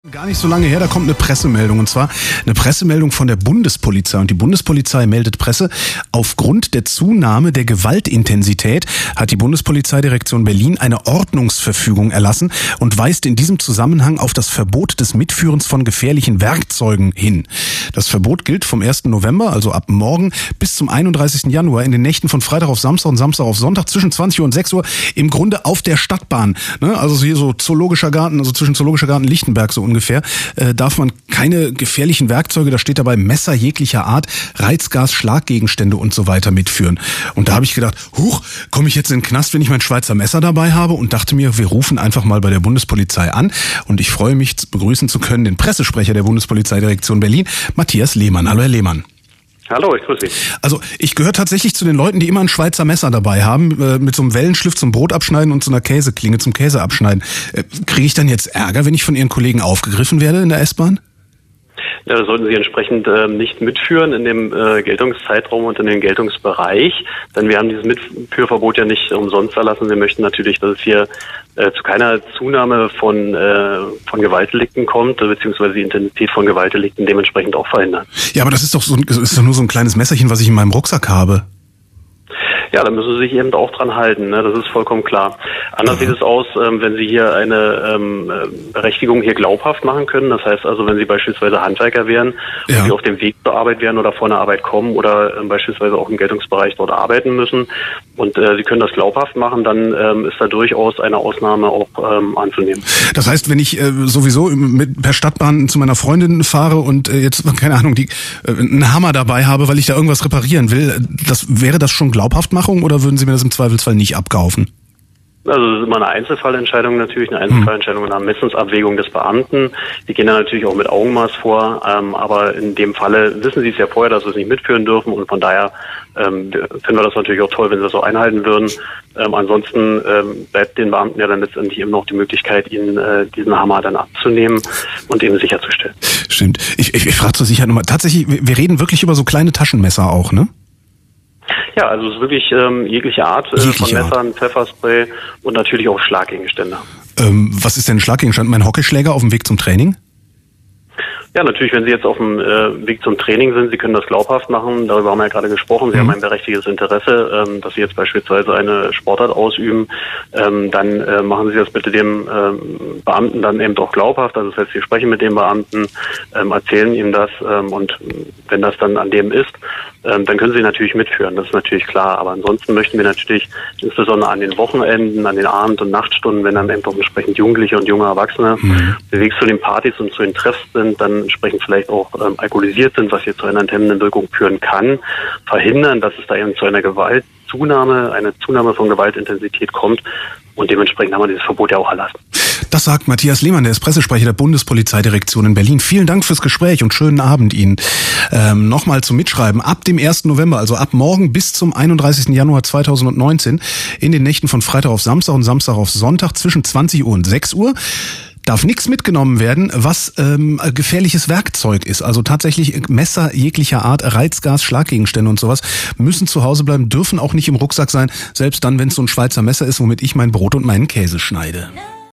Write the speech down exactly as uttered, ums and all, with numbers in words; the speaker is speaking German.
Gar nicht so lange her, da kommt eine Pressemeldung, und zwar eine Pressemeldung von der Bundespolizei. Und die Bundespolizei meldet Presse: Aufgrund der Zunahme der Gewaltintensität hat die Bundespolizeidirektion Berlin eine Ordnungsverfügung erlassen und weist in diesem Zusammenhang auf das Verbot des Mitführens von gefährlichen Werkzeugen hin. Das Verbot gilt vom ersten November, also ab morgen, bis zum einunddreißigsten Januar in den Nächten von Freitag auf Samstag und Samstag auf Sonntag zwischen zwanzig Uhr und sechs Uhr im Grunde auf der Stadtbahn. Ne? Also hier so Zoologischer Garten, also zwischen Zoologischer Garten und Lichtenberg so ungefähr, äh, darf man keine gefährlichen Werkzeuge, da steht dabei Messer jeglicher Art, Reizgas, Schlaggegenstände und so weiter mitführen. Und da habe ich gedacht, huch, komme ich jetzt in den Knast, wenn ich mein Schweizer Messer dabei habe? Und dachte mir, wir rufen einfach mal bei der Bundespolizei an. Und ich freue mich, begrüßen zu können den Pressesprecher der Bundespolizeidirektion Berlin, Matthias Lehmann. Hallo, Herr Lehmann. Hallo, ich grüße Sie. Also ich gehöre tatsächlich zu den Leuten, die immer ein Schweizer Messer dabei haben, äh, mit so einem Wellenschliff zum Brot abschneiden und so einer Käseklinge zum Käse abschneiden. Äh, Kriege ich dann jetzt Ärger, wenn ich von Ihren Kollegen aufgegriffen werde in der S-Bahn? Ja, das sollten Sie entsprechend äh, nicht mitführen in dem äh, Geltungszeitraum und in dem Geltungsbereich, denn wir haben dieses Mitführverbot ja nicht umsonst erlassen. Wir möchten natürlich, dass es hier äh, zu keiner Zunahme von äh, von Gewaltdelikten kommt, beziehungsweise die Intensität von Gewaltdelikten dementsprechend auch verhindern. Ja, aber das ist doch so, das ist doch nur so ein kleines Messerchen, was ich in meinem Rucksack habe. Ja, da müssen Sie sich eben auch dran halten, ne? Das ist vollkommen klar. Anders mhm. sieht es aus, ähm, wenn Sie hier eine ähm, Berechtigung hier glaubhaft machen können. Das heißt also, wenn Sie beispielsweise Handwerker wären ja. und Sie auf dem Weg zur Arbeit wären oder vor einer Arbeit kommen oder ähm, beispielsweise auch im Geltungsbereich dort arbeiten müssen und äh, Sie können das glaubhaft machen, dann ähm, ist da durchaus eine Ausnahme auch ähm, anzunehmen. Das heißt, wenn ich äh, sowieso mit per Stadtbahn zu meiner Freundin fahre und äh, jetzt, keine Ahnung, die äh, einen Hammer dabei habe, weil ich da irgendwas reparieren will, das wäre das schon glaubhaft machen? Oder würden Sie mir das im Zweifelsfall nicht abkaufen? Also das ist immer eine Einzelfallentscheidung natürlich, eine Einzelfallentscheidung und eine Ermessensabwägung des Beamten. Die gehen dann natürlich auch mit Augenmaß vor, ähm, aber in dem Falle wissen Sie es ja vorher, dass wir es nicht mitführen dürfen und von daher ähm, finden wir das natürlich auch toll, wenn Sie das so einhalten würden. Ähm, ansonsten ähm, bleibt den Beamten ja dann letztendlich eben noch die Möglichkeit, ihnen äh, diesen Hammer dann abzunehmen und eben sicherzustellen. Stimmt. Ich, ich, ich frage zur Sicherheit nochmal. Tatsächlich, wir reden wirklich über so kleine Taschenmesser auch, ne? Ja, also es ist wirklich ähm, jegliche Art äh, jegliche von Messern, Art. Pfefferspray und natürlich auch Schlaggegenstände. Ähm, was ist denn ein Schlaggegenstand? Mein Hockeyschläger auf dem Weg zum Training? Ja, natürlich, wenn Sie jetzt auf dem äh, Weg zum Training sind, Sie können das glaubhaft machen. Darüber haben wir ja gerade gesprochen. Sie mhm. haben ein berechtigtes Interesse, ähm, dass Sie jetzt beispielsweise eine Sportart ausüben. Ähm, dann äh, machen Sie das bitte dem ähm, Beamten dann eben auch glaubhaft. Also das heißt, Sie sprechen mit dem Beamten, ähm, erzählen ihm das ähm, und wenn das dann an dem ist, ähm, dann können Sie natürlich mitführen. Das ist natürlich klar. Aber ansonsten möchten wir natürlich insbesondere an den Wochenenden, an den Abend- und Nachtstunden, wenn dann eben auch entsprechend Jugendliche und junge Erwachsene mhm. unterwegs zu den Partys und zu den Treffs sind, dann entsprechend vielleicht auch ähm, alkoholisiert sind, was hier zu einer hemmenden Wirkung führen kann, verhindern, dass es da eben zu einer Gewaltzunahme, eine Zunahme von Gewaltintensität kommt und dementsprechend haben wir dieses Verbot ja auch erlassen. Das sagt Matthias Lehmann, der ist Pressesprecher der Bundespolizeidirektion in Berlin. Vielen Dank fürs Gespräch und schönen Abend Ihnen. Ähm, Nochmal zum Mitschreiben. Ab dem ersten November, also ab morgen bis zum einunddreißigsten Januar zweitausendneunzehn, in den Nächten von Freitag auf Samstag und Samstag auf Sonntag zwischen zwanzig Uhr und sechs Uhr, darf nichts mitgenommen werden, was ähm, gefährliches Werkzeug ist. Also tatsächlich Messer jeglicher Art, Reizgas, Schlaggegenstände und sowas müssen zu Hause bleiben, dürfen auch nicht im Rucksack sein, selbst dann, wenn es so ein Schweizer Messer ist, womit ich mein Brot und meinen Käse schneide.